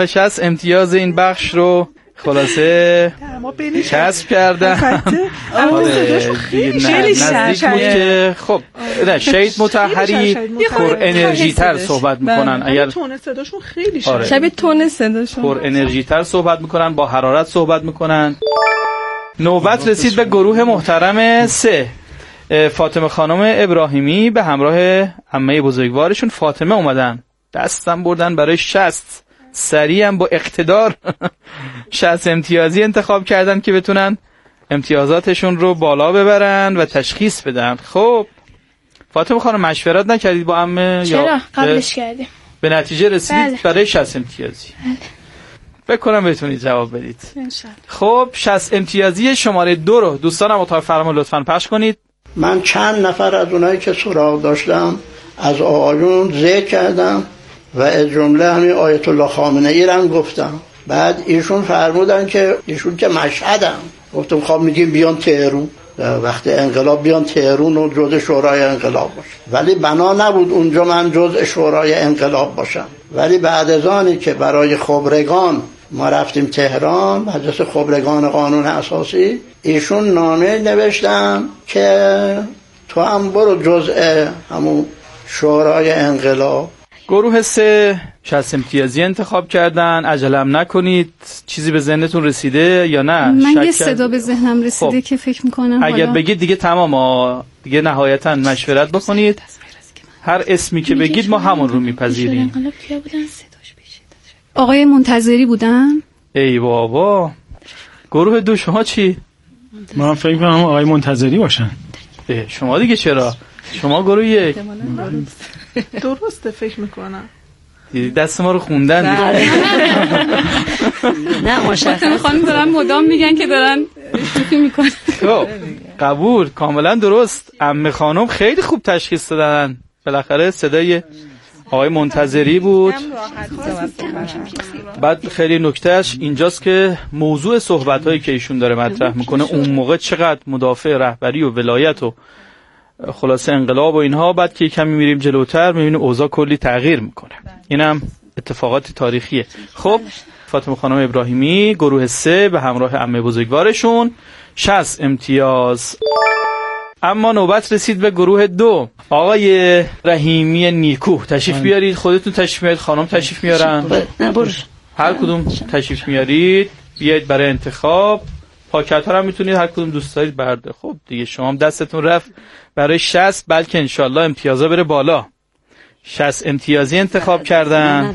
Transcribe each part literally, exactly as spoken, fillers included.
شصت امتیاز این بخش رو خلاصه کسب کردن. خیلی نزدیک بود که خب نه شهید مطهری پر انرژی تر صحبت میکنن. اگر تون صداشون خیلی آره. شبیه تون صداشون پر انرژی تر صحبت میکنن، با حرارت صحبت میکنن. نوبت رسید به گروه محترم سه. فاطمه خانم ابراهیمی به همراه عمه بزرگوارشون فاطمه اومدن، دستم بردن برای شصت. سریع هم با اقتدار شصت امتیازی انتخاب کردن که بتونن امتیازاتشون رو بالا ببرن و تشخیص بدن. خب فاطمه خانم مشورت نکردید با عمه؟ چرا؟ قبلش کردیم. به نتیجه رسیدید بله. برای شصت امتیازی. بله. بکنم بتونید جواب بدید. انشالله. خب شصت امتیازی شماره دو رو دوستانم اتاق فرمان لطفاً پخش کنید. من چند نفر از اونایی که سراغ داشتم از آقایون ذکر کردم و از جمله همین آیت الله خامنه ای رو گفتم. بعد ایشون فرمودن که ایشون که مشهدم، گفتم خب میگیم بیان تهران، وقتی انقلاب بیان تهران و جزء شورای انقلاب باشه. ولی بنا نبود اونجا من جزء شورای انقلاب باشم. ولی بعد از آنی که برای خبرگان ما رفتیم تهران، مجلس خبرگان قانون اساسی، ایشون نامه نوشتم که تو هم برو جزء همون شورای انقلاب. گروه سه شصت امتیازی انتخاب کردن. عجلم نکنید. چیزی به ذهنتون رسیده یا نه؟ من یه صدا به ذهنم رسیده خب. که فکر میکنم اگر حالا... بگید دیگه تمام، دیگه نهایتا مشورت بکنید. هر اسمی که بگید ما همون رو میپذیریم. آقای منتظری بودن؟ ای بابا. گروه دو شما چی؟ من فکر کنم آقای منتظری باشن. شما دیگه چرا؟ شما گروه یک. درسته فکر میکنم. دست ما رو خوندن. نه مشخصه خانم دارن مدام میگن که دارن شوخی میکنن. خب قبول، کاملا درست. عمه خانم خیلی خوب تشخیص دادن. بالاخره صدای آقای منتظری بود. بعد خیلی نکتهش اینجاست که موضوع صحبت‌هایی که ایشون داره مطرح میکنه اون موقع چقدر مدافع رهبری و ولایت و خلاصه انقلاب و اینها، بعد که کمی میریم جلوتر میبینیم اوضاع کلی تغییر میکنه. اینم اتفاقات تاریخیه. خب فاطمه خانم ابراهیمی گروه سه به همراه عمه بزرگوارشون شصت امتیاز. اما نوبت رسید به گروه دو. آقای رحیمی نیکو تشریف بیارید. خودتون تشریف میارید، خانم تشریف میارن، نه برو هر کدوم تشریف میارید بیاید برای انتخاب. پاکت ها رو میتونید هر کدوم دوست دارید برده. خب دیگه شما هم دستتون رفت برای شصت، بلکه انشالله امتیازا بره بالا. شصت امتیازی انتخاب کردن.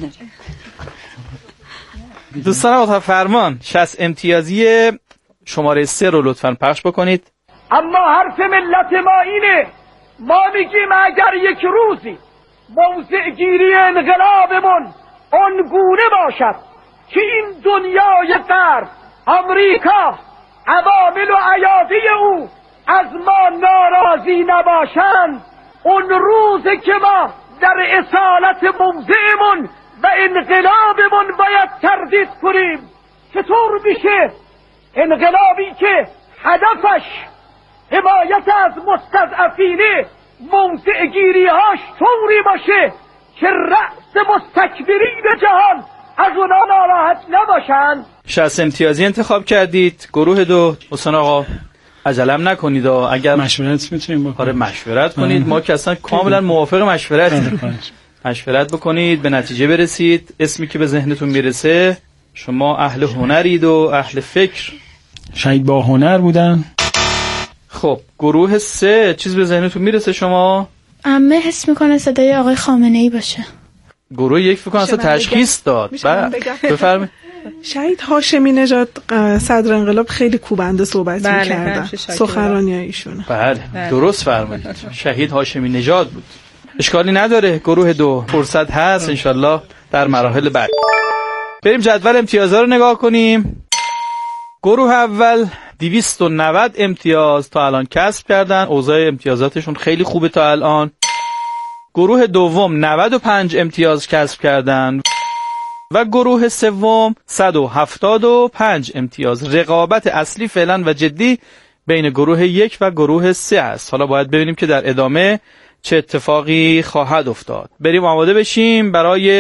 دوستان اتاق فرمان شصت امتیازی شماره سه رو لطفاً پخش بکنید. اما حرف ملت ما اینه، ما میگیم اگر یک روزی موضع گیری انقلابمون اونگونه باشد که این دنیای غرب، آمریکا، عوامل و ایادی او از ما ناراضی نباشند، اون روزه که ما در اصالت موضعمون و انقلابمون باید تردید کنیم. چطور میشه انقلابی که هدفش حمایت از مستضعفینه موضع گیریهاش طوری باشه که رأس مستکبرین جهان از اونا ناراحت نباشن؟ شصت امتیازی انتخاب کردید. گروه دو حسین آقا عجلم نکنید. اگر مشورت میتونیم بکنید. آره مشورت کنید. ما که اصلا کاملا موافق مشورت مشورت بکنید، به نتیجه برسید. اسمی که به ذهنتون میرسه. شما اهل هنرید و اهل فکر. شاید با هنر بودن. خب گروه سه چیز به ذهنتون میرسه شما؟ عمه حس میکنه صدای آقای خامنه ای باشه. گروه یک فکر کنم اصلا تشخیص داد. بفرمایید. شهید هاشمی نژاد صدر انقلاب خیلی کوبنده صحبت بله می‌کردن. سخنرانی ایشون. بله درست فرمایید. شهید هاشمی نژاد بود. اشکالی نداره. گروه دو فرصت هست انشالله در مراحل بعد. بریم جدول امتیازها رو نگاه کنیم. گروه اول دویست و نود امتیاز تا الان کسب کردن. اوضاع امتیازاتشون خیلی خوبه تا الان. گروه دوم نود و پنج امتیاز کسب کردن و گروه سوم صد و هفتاد و پنج امتیاز. رقابت اصلی فعلا و جدی بین گروه یک و گروه سه است. حالا باید ببینیم که در ادامه چه اتفاقی خواهد افتاد. بریم آماده بشیم برای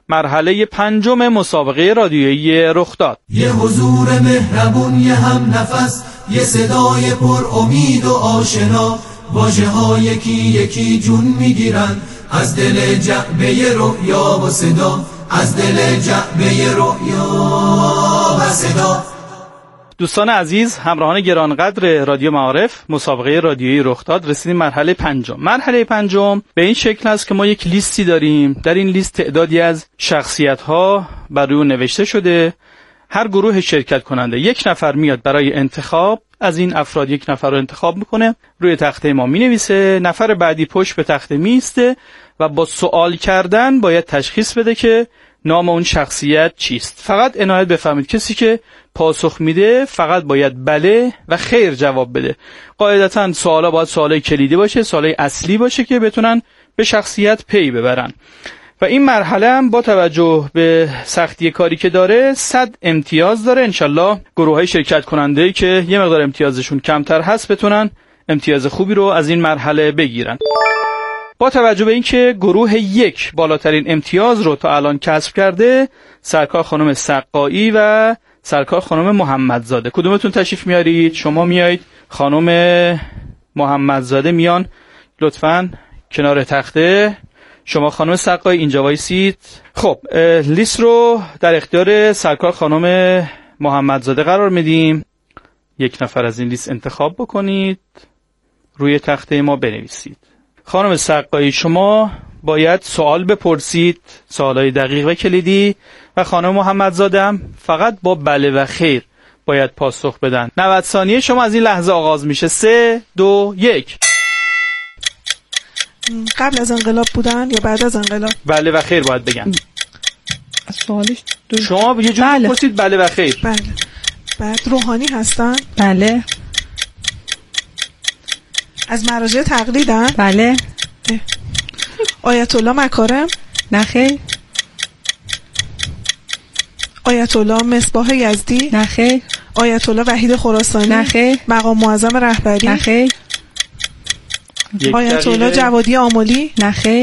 مرحله پنجم مسابقه رادیویی رخداد. یه حضور مهربون، یه هم نفس، یه صدای پر امید و آشنا، واژه ها یکی یکی جون میگیرن از دل جعبه رؤیا و صدا، از دل جعبه رؤیا و صدا. دوستان عزیز، همراهان گرانقدر رادیو معارف، مسابقه رادیویی رخداد، رسیدیم مرحله پنجم. مرحله پنجم به این شکل است که ما یک لیستی داریم. در این لیست تعدادی از شخصیت‌ها بر روی نوشته شده. هر گروه شرکت کننده یک نفر میاد برای انتخاب از این افراد، یک نفر رو انتخاب میکنه، روی تخته ما مینویسه، نفر بعدی پشت به تخته میسته و با سوال کردن باید تشخیص بده که نام اون شخصیت چیست. فقط عنایت بفرمایید کسی که پاسخ میده فقط باید بله و خیر جواب بده. قاعدتاً سوالا باید سوالای کلیدی باشه، سوالای اصلی باشه که بتونن به شخصیت پی ببرن. و این مرحله هم با توجه به سختی کاری که داره صد امتیاز داره. انشالله گروه های شرکت کننده که یه مقدار امتیازشون کمتر هست بتونن امتیاز خوبی رو از این مرحله بگیرن. با توجه به اینکه گروه یک بالاترین امتیاز رو تا الان کسب کرده، سرکار خانم سقایی و سرکار خانم محمدزاده. کدومتون تشریف میارید؟ شما میایید. خانم محمدزاده میان لطفاً کنار تخته. شما خانم سقایی اینجا وایسید. خب لیست رو در اختیار سرکار خانم محمدزاده قرار میدیم. یک نفر از این لیست انتخاب بکنید، روی تخته ما بنویسید. خانم سقایی شما باید سوال بپرسید، سوالای دقیق و کلیدی، و خانم محمدزاده هم فقط با بله و خیر باید پاسخ بدن. نود ثانیه شما از این لحظه آغاز میشه. سه دو یک. قبل از انقلاب بودن یا بعد از انقلاب؟ بله و خیر باید بگن. سوالش دو... شما یه جوری بله. پرسید بله و خیر. بله. بعد روحانی هستن؟ بله. از مراجع تقلیدن؟ بله. آیت الله مکارم؟ نه خیر. آیت الله مصباح یزدی؟ نه خیر. آیت الله وحید خراسانی؟ نه خیر. مقام معظم رهبری؟ نه خیر. آیت الله جوادی آملی؟ نه خیر.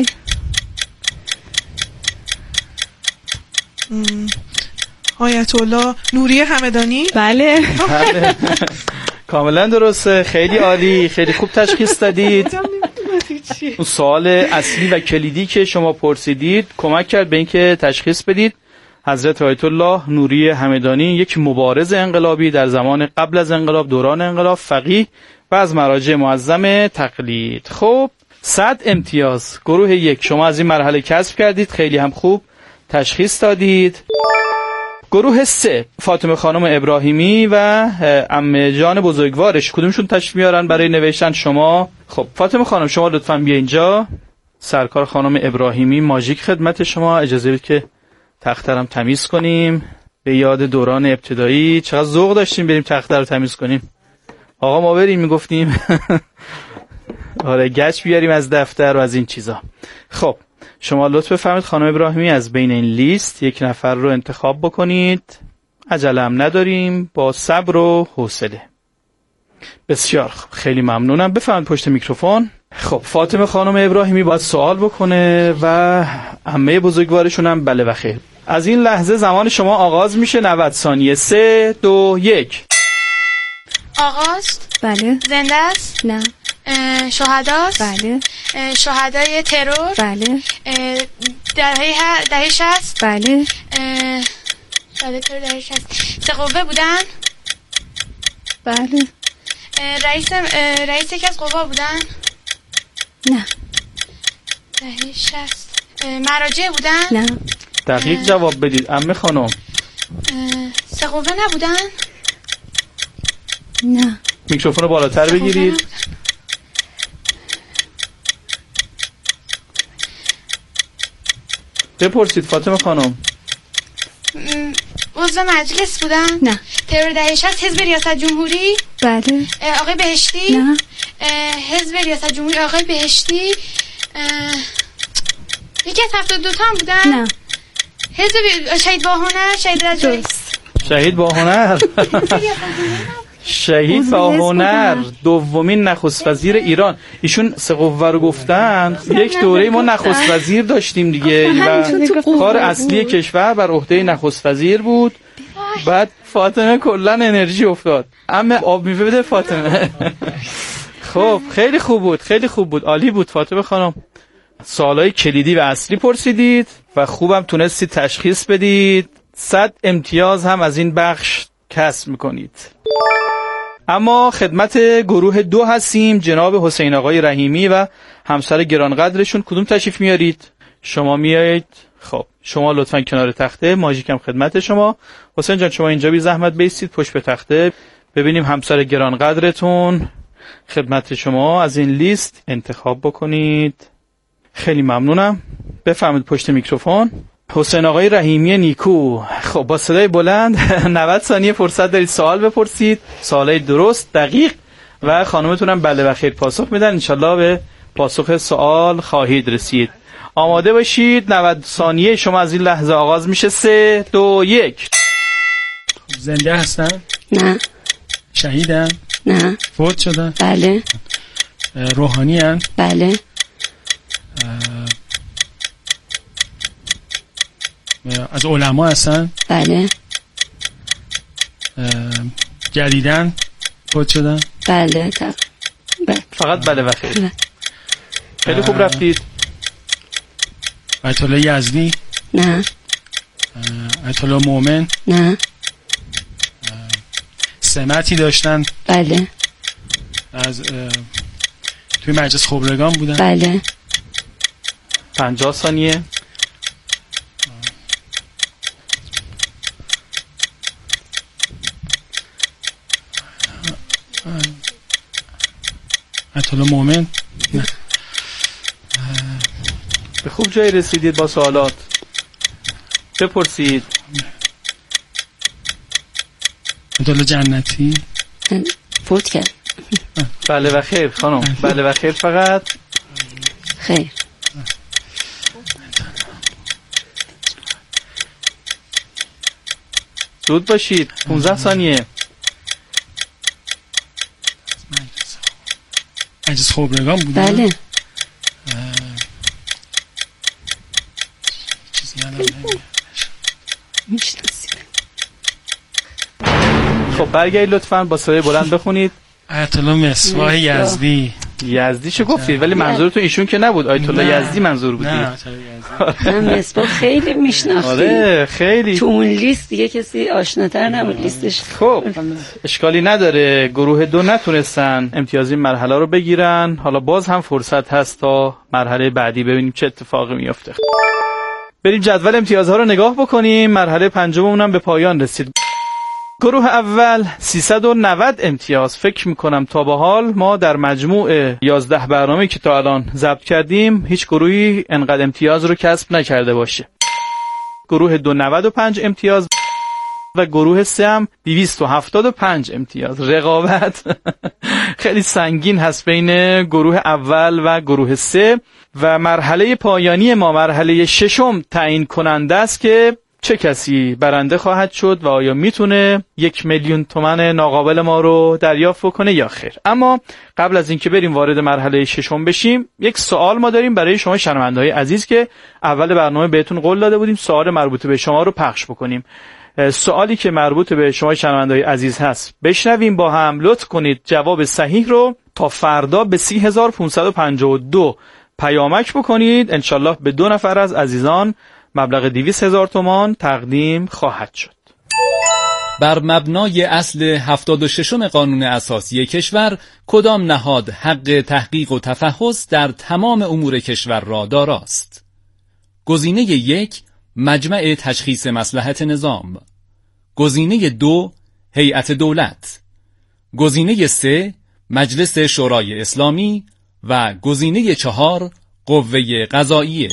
آیت الله نوری همدانی؟ بله. بله. کاملا درسته. خیلی عالی، خیلی خوب تشخیص دادید. اون سوال اصلی و کلیدی که شما پرسیدید کمک کرد به اینکه تشخیص بدید حضرت آیت الله نوری همدانی یک مبارز انقلابی در زمان قبل از انقلاب، دوران انقلاب، فقیه و از مراجع معظم تقلید. خب صد امتیاز. گروه یک شما از این مرحله کسب کردید، خیلی هم خوب تشخیص دادید. گروه سه فاطمه خانم ابراهیمی و عمه جان بزرگوارش، کدومشون تشریف میارن برای نوشتن؟ شما. خب فاطمه خانم شما لطفاً بیا اینجا. سرکار خانم ابراهیمی ماژیک خدمت شما. اجازه بدید که تخترم تمیز کنیم. به یاد دوران ابتدایی چقدر ذوق داشتیم بریم تختر رو تمیز کنیم. آقا ما بریم میگفتیم آره گچ بیاریم از دفتر و از این چیزا. خب شما لطف بفرمایید خانم ابراهیمی از بین این لیست یک نفر رو انتخاب بکنید. عجله هم نداریم، با صبر و حوصله. بسیار خب، خیلی ممنونم. بفرمایید پشت میکروفون. خب فاطمه خانم ابراهیمی باید سوال بکنه و عمه بزرگوارشون هم بله و خیر. از این لحظه زمان شما آغاز میشه. نود ثانیه. سه دو یک. آغاز؟ بله. زنده است؟ نه. شهداست؟ بله. شهدای ترور؟ بله. دهه دهه شصت؟ بله. شهدای ترور دهه شصت. سه قوه بودن؟ بله. رئیس رئیس یکی از قوا بودن؟ نه. دهه شصت. مراجع بودن؟ نه. دقیق جواب بدید عمه خانم. سه قوه نبودن؟ نه. میکروفون رو بالاتر بگیرید. بپرسید فاطمه خانم. عضو مجلس بودن؟ نه. ترور دهه شصت حزب ریاست جمهوری؟ بله. آقای بهشتی؟ نه. حزب ریاست جمهوری آقای بهشتی. یکی از هفتاد دو تا هم بودن؟ نه. حزب شهید با هنر؟ شهید رجایی؟ شهید با هنر. شهید با هنر دومین نخست وزیر ایران. ایشون سه قوه رو گفتن. یک دوره ما نخست وزیر داشتیم دیگه و کار اصلی کشور بر عهده نخست وزیر بود. بعد فاطمه کلا انرژی افتاد. اما آب میوه بده فاطمه. خب خیلی خوب بود، خیلی خوب بود، عالی بود فاطمه خانم. سوالای کلیدی و اصلی پرسیدید و خوبم تونستید تشخیص بدید. صد امتیاز هم از این بخش کسب میکنید. اما خدمت گروه دو هستیم. جناب حسین آقای رحیمی و همسر گرانقدرشون کدوم تشریف میارید؟ شما میایید. خب شما لطفاً کنار تخته، ماژیکم خدمت شما. حسین جان شما اینجا بی زحمت بیستید پشت به تخته، ببینیم همسر گرانقدرتون خدمت شما. از این لیست انتخاب بکنید. خیلی ممنونم. بفرمایید پشت میکروفون. حسین آقای رحیمی نیکو. خب با صدای بلند نود ثانیه فرصت دارید سوال بپرسید. سوالای درست دقیق و خانمتونم بله و خیر پاسخ میدن. انشالله به پاسخ سوال خواهید رسید. آماده باشید. نود ثانیه شما از این لحظه آغاز میشه. سه دو یک. زنده هستن؟ نه. شهیدن؟ نه. فوت شدن؟ بله. روحانی هن؟ بله. از علما هستن؟ بله. جدیدن فوت شدن؟ بله. تا... بله. فقط بله و خیر. بله. خیلی خوب رفتید. آیت الله یزدی؟ نه. آیت الله مومن؟ نه. سمتی داشتن؟ بله. از توی مجلس خبرگان بودن؟ بله. پنجاه ثانیه. آیت الله مومن؟ نه. به خوب جایی رسیدید با سوالات. بپرسید. آیت الله جنتی؟ فوت کرد. بله و خیر خانم. بله و خیر فقط. خیر. زود باشید. پانزده ثانیه. مجلس خبرگان بودن؟ بله. چیزی یادم نمیاد. میشناسید. خب برگردید لطفاً با صدای بلند بخونید. آیت الله مصباح یزدی. یزدی چه گفتید؟ ولی منظورتون ایشون که نبود. آیت الله یزدی منظور بودید. نه من مصباح خیلی میشناختم. آره خیلی. تو اون لیست دیگه کسی آشناتر نبود لیستش. خب اشکالی نداره. گروه دو نتونستن امتیازی مرحله رو بگیرن. حالا باز هم فرصت هست تا مرحله بعدی ببینیم چه اتفاقی میفته. بریم جدول امتیازها رو نگاه بکنیم. مرحله پنجممون هم به پایان رسید. گروه اول سیصد و نود امتیاز. فکر میکنم تا به حال ما در مجموع یازده برنامه‌ای که تا الان ضبط کردیم هیچ گروهی انقدر امتیاز رو کسب نکرده باشه. گروه دو نود و پنج امتیاز و گروه سه هم دویست و هفتاد و پنج امتیاز. رقابت خیلی سنگین هست بین گروه اول و گروه سه و مرحله پایانی ما مرحله ششم تعیین کننده است که چه کسی برنده خواهد شد و آیا میتونه یک میلیون تومان ناقابل ما رو دریافت بکنه یا خیر. اما قبل از اینکه بریم وارد مرحله ششم بشیم یک سوال ما داریم برای شما شنونده‌های عزیز که اول برنامه بهتون قول داده بودیم سوال مربوط به شما رو پخش بکنیم. سوالی که مربوط به شما شنونده‌های عزیز هست بشنویم با هم. لطف کنید جواب صحیح رو تا فردا به سی هزار و پانصد و پنجاه و دو پیامک بکنید. انشالله به دو نفر از عزیزان مبلغ دویست هزار تومان تقدیم خواهد شد. بر مبنای اصل هفتاد و ششم قانون اساسی کشور کدام نهاد حق تحقیق و تفحص در تمام امور کشور را داراست؟ گزینه یک مجمع تشخیص مصلحت نظام، گزینه دو هیئت دولت، گزینه سه مجلس شورای اسلامی و گزینه چهار قوه قضاییه.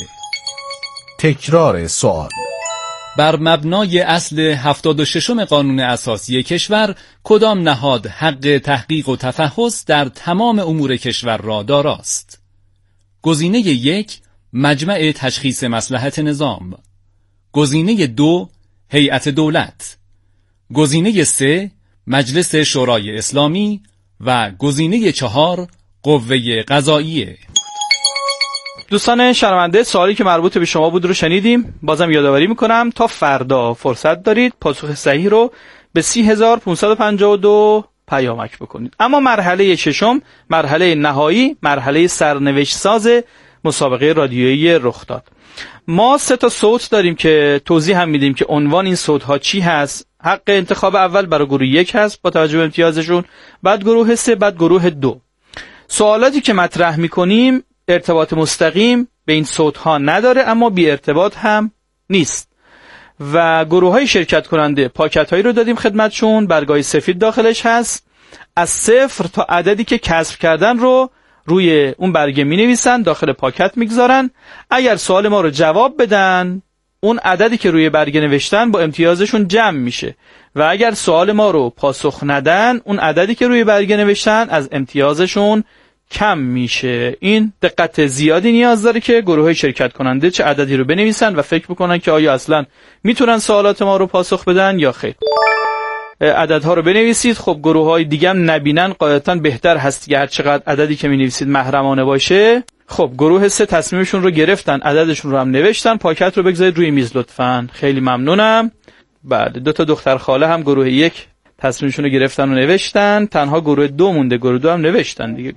تکرار سوال. بر مبنای اصل هفتاد و ششم قانون اساسی کشور کدام نهاد حق تحقیق و تفحص در تمام امور کشور را داراست؟ گزینه یک مجمع تشخیص مصلحت نظام، گزینه دو هیئت دولت، گزینه سه مجلس شورای اسلامی و گزینه چهار قوه قضاییه. دوستان شنونده، سوالی که مربوط به شما بود رو شنیدیم. بازم یادآوری میکنم تا فردا فرصت دارید پاسخ صحیح رو به سی هزار و پانصد و پنجاه و دو پیامک بکنید. اما مرحله ششم، مرحله نهایی، مرحله سرنوشت ساز مسابقه رادیویی رخ داد. ما سه تا صوت داریم که توضیح هم میدیم که عنوان این صوت ها چی هست. حق انتخاب اول برای گروه یک هست با توجه به امتیازشون، بعد گروه سه، بعد گروه دو. سوالاتی که مطرح میکنیم ارتباط مستقیم به این صوت ها نداره، اما بی ارتباط هم نیست. و گروه های شرکت کننده پاکت هایی رو دادیم خدمتشون، برگای سفید داخلش هست. از صفر تا عددی که کسب کردن رو روی اون برگه می نویسن، داخل پاکت میگذارن. اگر سوال ما رو جواب بدن، اون عددی که روی برگه نوشتن با امتیازشون جمع میشه و اگر سوال ما رو پاسخ ندن، اون عددی که روی برگه نوشتن از امتیازشون کم میشه. این دقت زیادی نیاز داره که گروه های شرکت کننده چه عددی رو بنویسن و فکر بکنن که آیا اصلا میتونن سوالات ما رو پاسخ بدن یا خیر. عددها رو بنویسید. خب گروه های دیگه هم نبینن قاعدتاً بهتر هست که هر چقدر عددی که می‌نویسید محرمانه باشه. خب گروه سه تصمیمشون رو گرفتن، عددشون رو هم نوشتن. پاکت رو بگذارید روی میز لطفاً. خیلی ممنونم. بعد دو تا دختر خاله هم گروه یک تصمیمشون رو گرفتن و نوشتن. تنها گروه دو مونده، گروه دو هم نوشتن دیگه.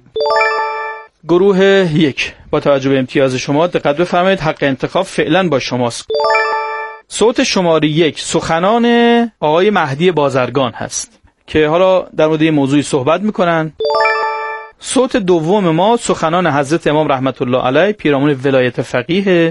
گروه یک با توجه به امتیاز شما دقت بفرمایید، حق انتخاب فعلا با شماست. صوت شماره یک سخنان آقای مهدی بازرگان هست که حالا در مورد این موضوعی صحبت میکنن. صوت دوم ما سخنان حضرت امام رحمت الله علیه پیرامون ولایت فقیه.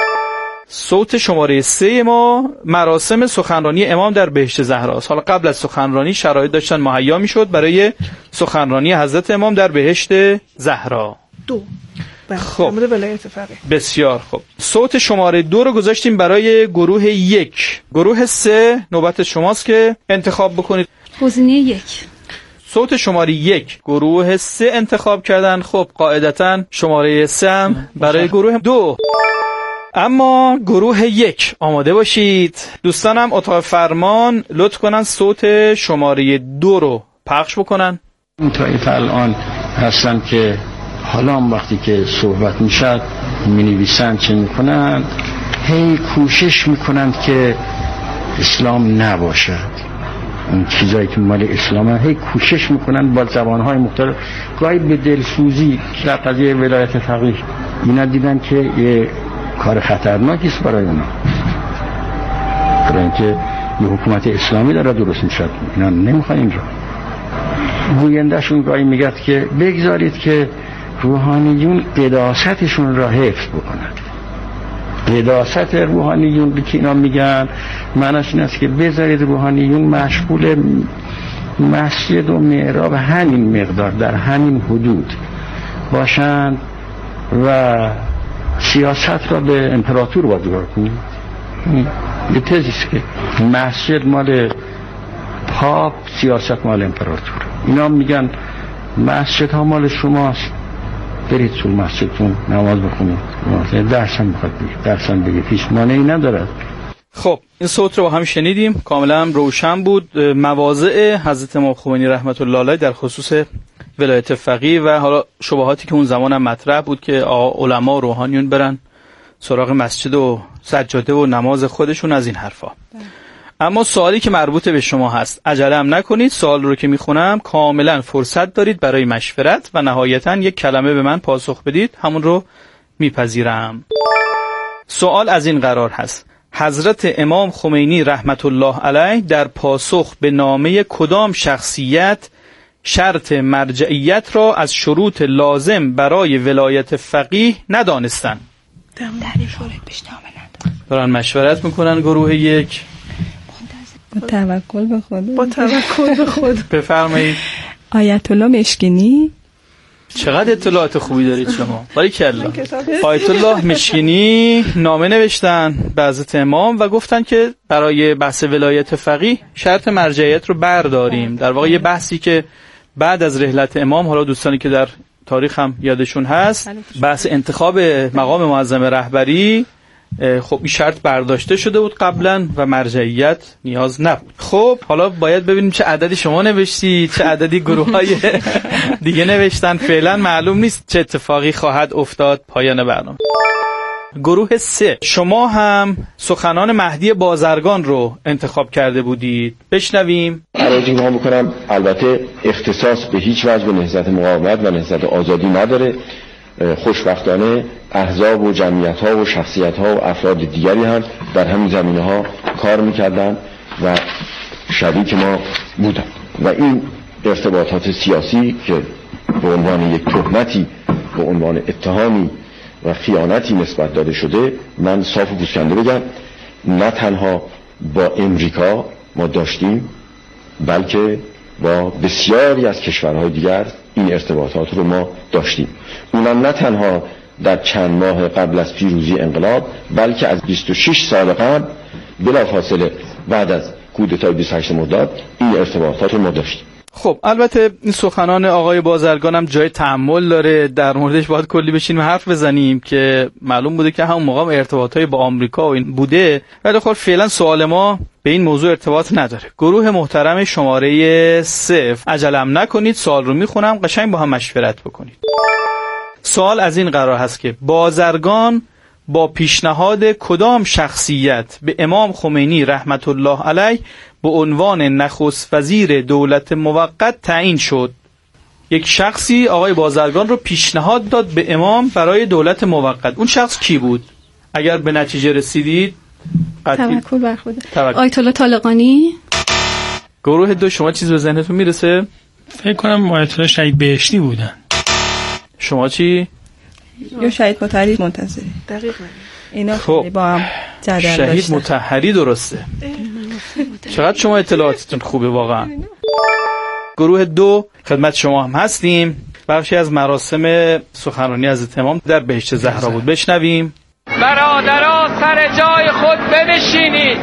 صوت شماره سه ما مراسم سخنرانی امام در بهشت زهراست. حالا قبل از سخنرانی شرایط داشتن مهیا میشد برای سخنرانی حضرت امام در بهشت زهرا. دو خب ولایت فقیه. بسیار خوب. صوت شماره دو رو گذاشتیم برای گروه یک. گروه سه نوبت شماست که انتخاب بکنید. گزینه یک. صوت شماره یک گروه سه انتخاب کردن. خب قاعدتاً شماره سه هم برای گروه دو. اما گروه یک آماده باشید. دوستانم اتاق فرمان لطف کنن صوت شماره دو رو پخش بکنن. اون طایفه الان هستن که حالا هم وقتی که صحبت میشد می نویسن چه میکنن، هی کوشش میکنند که اسلام نباشد، اون چیزایی که مال اسلامه هی کوشش میکنن با زبانهای مختلف، گاهی به دلسوزی. در قضیه ولایت فقیه اینا دیدن که یه کار خطرناکی است برای اونا، برای اینکه یه حکومت اسلامی داره درست میشد، اینا نمیخوان اینجا. گویندهشون گاهی میگه که بگذارید که روحانیون قداستشون را حفظ بکنن. قداست روحانیون که اینا میگن معنیش این است که بذارید روحانیون مشغول مسجد و محراب همین مقدار در همین حدود باشند و سیاست را به امپراتور واگذار کنید. یه تزیست که مسجد مال پاپ، سیاست مال امپراتور. اینا میگن مسجد ها مال شماست، برید تو مسجدتون نماز بخونید، درس هم بخواد بگید درس هم بگید، هیچ مانعی ندارد. خب این صوت رو با هم شنیدیم، کاملا روشن بود مواضع حضرت امام خمینی رحمت الله علیه در خصوص ولایت فقیه و حالا شبهاتی که اون زمان هم مطرح بود که علما و روحانیون برن سراغ مسجد و سجاده و نماز خودشون از این حرفا. اما سوالی که مربوط به شما هست، عجله هم نکنید، سوال رو که میخونم کاملا فرصت دارید برای مشورت و نهایتا یک کلمه به من پاسخ بدید، همون رو میپذیرم. سوال از این قرار هست: حضرت امام خمینی رحمت الله علیه در پاسخ به نامه کدام شخصیت شرط مرجعیت را از شروط لازم برای ولایت فقیه ندانستند؟ دارن مشورت میکنن گروه یک. با توکل به خدا. با توکل به خدا. بفرمایید. آیت الله مشکینی. چقدر اطلاعات خوبی دارید شما. باریکلا. آیت الله مشکینی نامه نوشتن به حضرت امام و گفتن که برای بحث ولایت فقیه شرط مرجعیت رو برداریم. در واقع یه بحثی که بعد از رحلت امام، حالا دوستانی که در تاریخ هم یادشون هست، بحث انتخاب مقام معظم رهبری خب این شرط برداشته شده بود قبلا و مرجعیت نیاز نبود. خب حالا باید ببینیم چه عددی شما نوشتی، چه عددی گروه‌های دیگه نوشتن. فعلا معلوم نیست چه اتفاقی خواهد افتاد. پایان برنامه. گروه سه، شما هم سخنان مهدی بازرگان رو انتخاب کرده بودید. بشنویم. عرض اینها میکنم البته اختصاص به هیچ وجه به نهضت مقاومت و نهضت آزادی نداره. خوشبختانه احزاب و جمعیت ها و شخصیت ها و افراد دیگری هم در همین زمینه ها کار میکردن و شریک ما بودن و این ارتباطات سیاسی که به عنوان یک تهمتی، به عنوان اتهامی و خیانتی نسبت داده شده، من صاف و پوسکنده بگم نه تنها با امریکا ما داشتیم بلکه با بسیاری از کشورهای دیگر این ارتباطات رو ما داشتیم. اونم نه تنها در چند ماه قبل از پیروزی انقلاب بلکه از بیست و شش سال قبل بلافاصله بعد از کودتای بیست و هشت مرداد این ارتباطات رو ما داشتیم. خب البته این سخنان آقای بازرگان هم جای تأمل داره، در موردش باید کلی بشینیم حرف بزنیم که معلوم بوده که همون موقع ارتباطای با آمریکا و این بوده، ولی خب فعلا سوال ما به این موضوع ارتباط نداره. گروه محترم شماره صفر، عجلم نکنید، سوال رو میخونم، قشنگ با هم مشورت بکنید. سوال از این قرار هست که بازرگان با پیشنهاد کدام شخصیت به امام خمینی رحمت الله علیه به عنوان نخست وزیر دولت موقت تعیین شد؟ یک شخصی آقای بازرگان رو پیشنهاد داد به امام برای دولت موقت. اون شخص کی بود؟ اگر به نتیجه رسیدید قطعی توکل بر خدا. آیت الله طالقانی. گروه دو، شما چیز به ذهنتون میرسه؟ فکر کنم آیت الله شهید بهشتی بودن. شما چی؟ یا شهید مطهری منتظری. دقیقاً. اینا خب با هم جدل داشتن. شهید مطهری درسته. چقدر شما اطلاعاتتون خوبه واقعا. گروه دو، خدمت شما هم هستیم. بخشی از مراسم سخنرانی حضرت امام در بهشت زهرا بود. بشنویم. برادران سر جای خود بنشینید.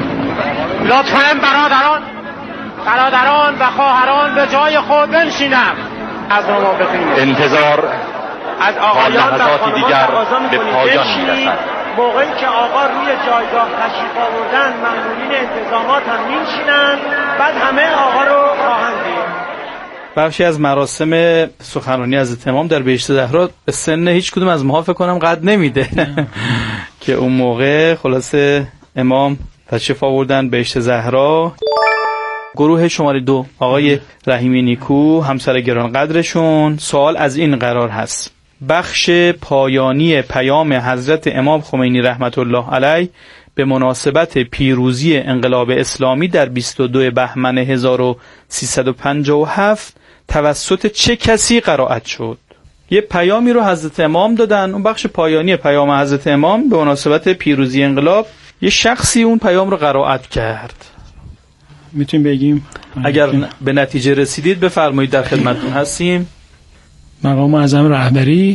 لطفاً برادران برادران و خواهران به جای خود بنشینند. از ما بخونید. انتظار از آقایان لحظاتی دیگر به پایان می‌رسد. موقعی که آقا روی جایگاه تشریف آوردن، مأمورین انتظامات هم می‌نشینند، بعد همه آقا رو خواهند دید. بخشی از مراسم سخنرانی حضرت امام در بهشت زهرا به سن هیچ کدوم از ما فکر کنم قد نمیده که اون موقع خلاصه امام تشریف آوردن بهشت زهرا. گروه شماره دو، آقای رحیمی نیکو همسر گرانقدرشون. سوال از این قرار هست: بخش پایانی پیام حضرت امام خمینی رحمت الله علیه به مناسبت پیروزی انقلاب اسلامی در بیست و دو بهمن هزار و سیصد و پنجاه و هفت توسط چه کسی قرائت شد؟ یه پیامی رو حضرت امام دادن، اون بخش پایانی پیام حضرت امام به مناسبت پیروزی انقلاب، یه شخصی اون پیام رو قرائت کرد. میتونیم بگیم اگر به نتیجه رسیدید بفرمایید، در خدمتتون هستیم. مقام اعظم رهبری.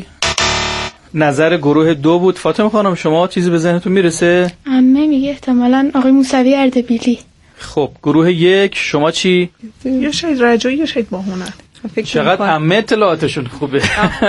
نظر گروه دو بود. فاطمه خانم شما چیزی به ذهنتون میرسه؟ عمه میگه احتمالاً آقای موسوی اردبیلی. خب گروه یک، شما چی؟ یا شاید رجایی یا شاید باهنر. چقدر عمه اطلاعاتشون خوبه.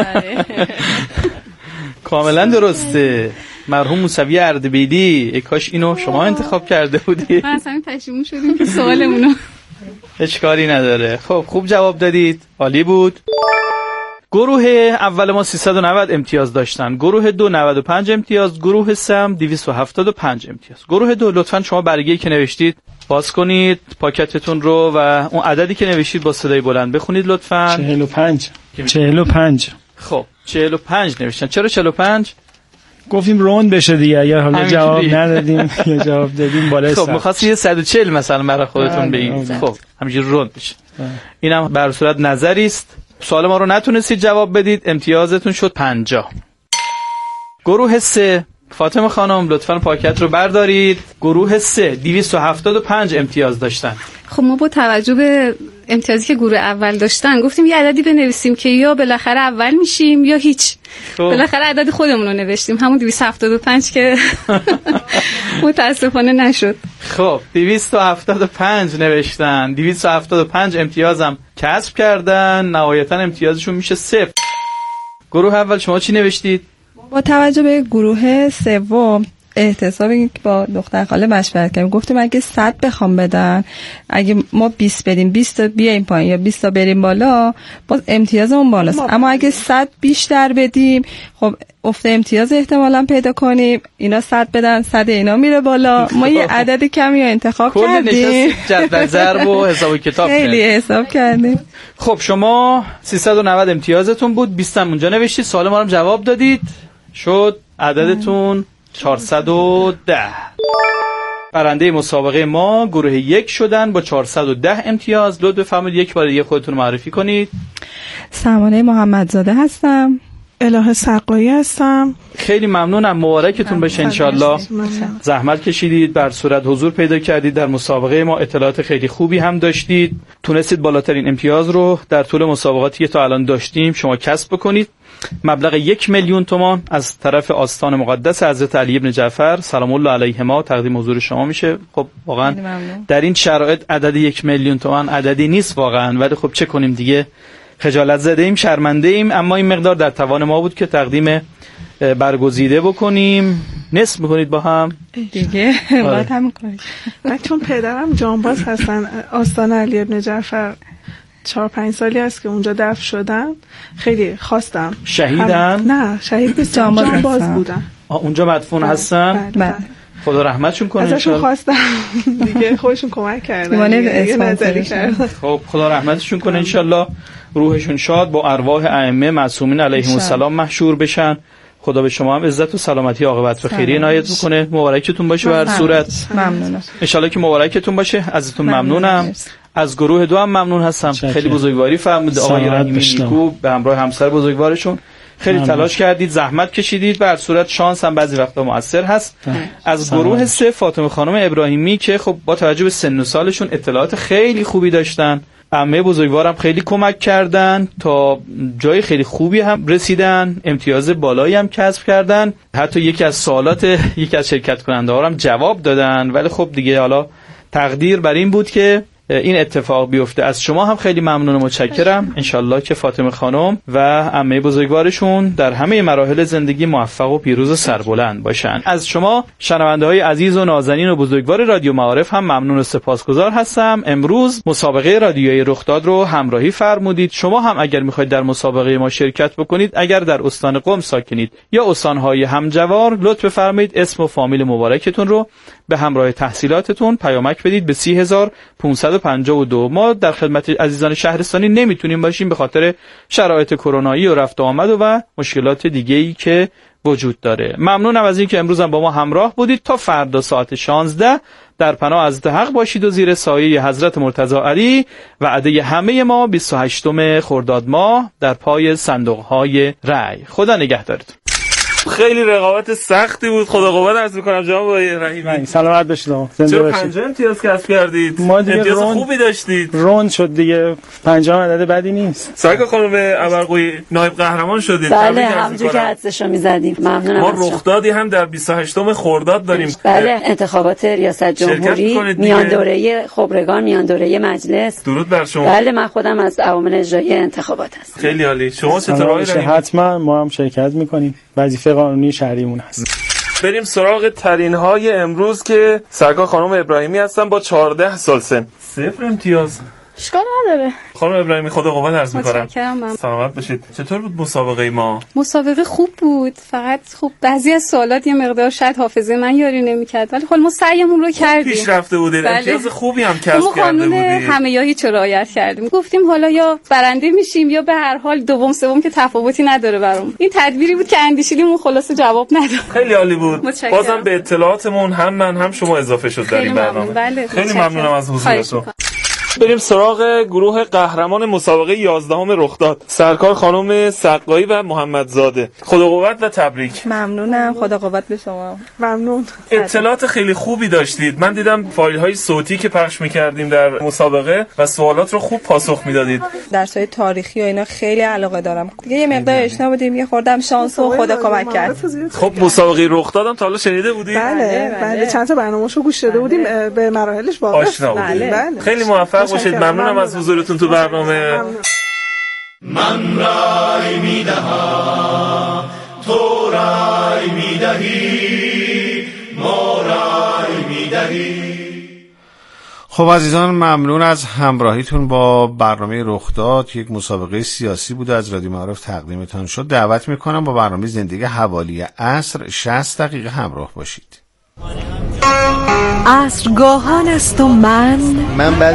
کاملا درسته. مرحوم موسوی اردبیلی. ای کاش اینو شما انتخاب کرده بودید. ما اصلا پشیمون شدیم که سوالمونو. هیچ کاری نداره. خب خوب جواب دادید، عالی بود. گروه اول ما سیصد و نود امتیاز داشتن، گروه دو نود و پنج امتیاز، گروه سه هم دویست و هفتاد و پنج امتیاز. گروه دو لطفاً شما برگه‌ای که نوشتید باز کنید پاکتتون رو و اون عددی که نوشتید با صدای بلند بخونید لطفاً. چهل و پنج. چهل و پنج. خب چهل و پنج نوشتن. چرا چهل و پنج؟ گفتیم روند بشه دیگه، اگر حالا جواب ندادیم یا جواب دادیم بالای خب می‌خواستی یه صد و چهل مثلا برای خودتون بگید. خب همینجوری روند بشه. اینم بر صورت نظری است. سوال ما رو نتونستید جواب بدید، امتیازتون شد پنجاه. گروه سه، فاطمه خانم لطفاً پاکت رو بردارید. گروه سه دویست و هفتاد و پنج امتیاز داشتن. خب ما با توجه به امتیازی که گروه اول داشتن گفتیم یه عددی بنویسیم که یا بالاخره اول میشیم یا هیچ. بالاخره عدد خودمون رو نوشتیم، همون دویست و هفتاد و پنج که متاسفانه نشد. خب دویست و هفتاد و پنج نوشتن، دویست و هفتاد و پنج امتیازم کسب کردن، نهایتا امتیازشون میشه صفر. گروه اول شما چی نوشتید؟ با توجه به گروه سوم احتسابی که با دختر خاله مشورت کردیم، گفتیم اگه صد بخوام بدن، اگه ما بیست بدیم بیست تا بیایم پایین یا بیست تا بریم بالا، باز امتیازمون بالاست. اما اگه صد بیشتر بدیم خب افت امتیاز احتمالاً پیدا کنیم، اینا صد بدن صد اینا میره بالا. ما یه عدد کمی رو انتخاب کردیم، جدول ضرب و حساب کتاب خیلی حساب کردیم. خب شما سیصد و نود امتیازتون بود، بیست هم اونجا نوشتید، سوال ما رو جواب دادید، شد عددتون چهارصد و ده. برنده مسابقه ما گروه یک شدن با چهارصد و ده امتیاز. لطف بفرمایید یک بار دیگه خودتون معرفی کنید. سمانه محمدزاده هستم. الهه سقایی هستم. خیلی ممنونم، مبارکتون بشه انشالله. زحمت کشیدید، بر صورت حضور پیدا کردید در مسابقه ما، اطلاعات خیلی خوبی هم داشتید، تونستید بالاترین امتیاز رو در طول مسابقاتی که تا الان داشتیم شما کسب بکنید. مبلغ یک میلیون تومان از طرف آستان مقدس حضرت علی بن جعفر سلام الله علیهما تقدیم حضور شما میشه. خب واقعا در این شرایط عدد یک میلیون تومان عددی نیست واقعا، ولی خب چه کنیم دیگه، خجالت زده ایم، شرمنده ایم، اما این مقدار در توان ما بود که تقدیم برگزیده بکنیم. نصف میکنید با هم دیگه؟ باید هم کنید. من چون پدرم جانباز هستن آستان علی بن جعفر، چهار پنج سالی است که اونجا دفن شدن، خیلی خواستم. شهیدن؟ نه شهید نیست، جانباز, جانباز بودن. اونجا مدفون هستن؟ بله. خدا رحمتشون کنه. ازشون خواستم دیگه، خودشون کمک کردن دیگه. خب خدا رحمتشون کنه انشالله، روحشون شاد با ارواح ائمه معصومین علیهم السلام محشور بشن. خدا به شما هم عزت و سلامتی عاقبت و خیری عنایت بکنه. مبارکتون باشه به هر صورت. ممنونم. انشالله که مبارکتون باشه. ازتون ممنونم. از گروه دو هم ممنون هستم. خیلی بزرگواری فرموده آقای رحیمی نیکو به همراه همسر بزرگوارشون. خیلی تلاش کردید، زحمت کشیدید، به هر صورت شانس هم بعضی وقتا مؤثر هست. از گروه سه فاطمه خانم ابراهیمی که خب با توجه به سن و سالشون اطلاعات خیلی خوبی داشتن، عمه بزرگوارم خیلی کمک کردن تا جای خیلی خوبی هم رسیدن، امتیاز بالایی هم کسب کردن، حتی یکی از سوالات یکی از شرکت کننده ها هم جواب دادن. ولی خب دیگه حالا تقدیر بر این بود که این اتفاق بیفته. از شما هم خیلی ممنون و متشکرم. انشالله که فاطمه خانم و عمه بزرگوارشون در همه مراحل زندگی موفق و پیروز و سربلند باشن. از شما شنونده های عزیز و نازنین و بزرگوار رادیو معارف هم ممنون و سپاسگزار هستم. امروز مسابقه رادیویی رخداد رو همراهی فرمودید. شما هم اگر میخواید در مسابقه ما شرکت بکنید، اگر در استان قم ساکنید یا استانهای همجوار، لطف بفرمایید اسم و فامیل مبارکتون رو به همراه تحصیلاتتون پیامک بدید به سی هزار و پانصد و پنجاه و دو. ما در خدمت عزیزان شهرستانی نمیتونیم باشیم به خاطر شرایط کرونایی و رفت و آمد و مشکلات دیگه‌ای که وجود داره. ممنونم از اینکه امروز هم با ما همراه بودید. تا فردا ساعت شانزده در پناه حضرت حق باشید و زیر سایه حضرت مرتضی علی. وعده همه ما بیست و هشتم خرداد ماه در پای صندوق‌های رأی. خدا نگهدارتون. خیلی رقابت سختی بود. خدا قوت عرض می‌کنم جناب آقای رحیمی. سلامت باشید آقا. زنده باشید. پنجاه امتیاز کسب کردید. امتیاز خوبی داشتید. روند شد دیگه. پنجاه عدد بدی نیست. سایکا خانم ابرقویی نایب قهرمان شدید. بله همونجوری که حدسشو می‌زدیم. ممنونم. ما رخدادی هم در بیست و هشتم خرداد داریم. بله انتخابات ریاست جمهوری، میان دوره خبرگان، میان دوره مجلس. درود بر شما. بله من خودم از عوامل اجرایی انتخابات هستم. خیلی عالی. شما چطور آقای رحیمی؟ حتما ما هم شرکت می‌کنیم. وظیفه قانونی شهریمون هست. بریم سراغ ترین‌های امروز که سرکار خانم ابراهیمی هستن با چهارده سال سن. صفر امتیاز. اشکال نداره. خانم ابراهیمی خدا قوت عرض می‌کنم. متشکرم. سلامت باشید. چطور بود مسابقه ما؟ مسابقه خوب بود، فقط خب بعضی از سوالات یه مقدار شاید حافظه من یاری نمی‌کرد، ولی خب ما سعیمون رو کردیم. پیشرفته بودید. بله. امتیاز خوبی هم کسب کرده بودید. همه یاهی چه رعایت کردیم. گفتیم حالا یا برنده میشیم یا به هر حال دوم سوم که تفاوتی نداره برام. این تدبیری بود که اندیشیدیم و خلاص جواب نداد. خیلی عالی بود. بازم به اطلاعاتمون هم من هم شما اضافه شد در این برنامه. بله. خیلی ممنونم از حضورتون. بریم سراغ گروه قهرمان مسابقه یازدهم رخداد، سرکار خانم سقایی و محمدزاده. خدا قوت و تبریک. ممنونم. خدا قوت به شما. ممنون. اطلاعات خیلی خوبی داشتید. من دیدم فایل های صوتی که پخش می‌کردیم در مسابقه و سوالات رو خوب پاسخ میدادید. درس‌های تاریخی و اینا خیلی علاقه دارم. دیگه یه مقدار آشنا بودیم، یه خوردم شانس و خدا کمک کرد. خب مسابقه رخدادم تا حالا شنیده بودید؟ بله بله چند تا برنامه‌شو گوش داده بودیم، به مراحلش واقف بودیم. خیلی موفق باشید. ممنونم از حضورتون تو برنامه. من رای میدهم، تو رای میدهی، ما رای میدهیم. خب عزیزان، ممنون از همراهیتون با برنامه رخداد. یک مسابقه سیاسی بوده از رادیو معارف تقدیمتان شد. دعوت میکنم با برنامه زندگی حوالی عصر شصت دقیقه همراه باشید. عصرگاهان است و من من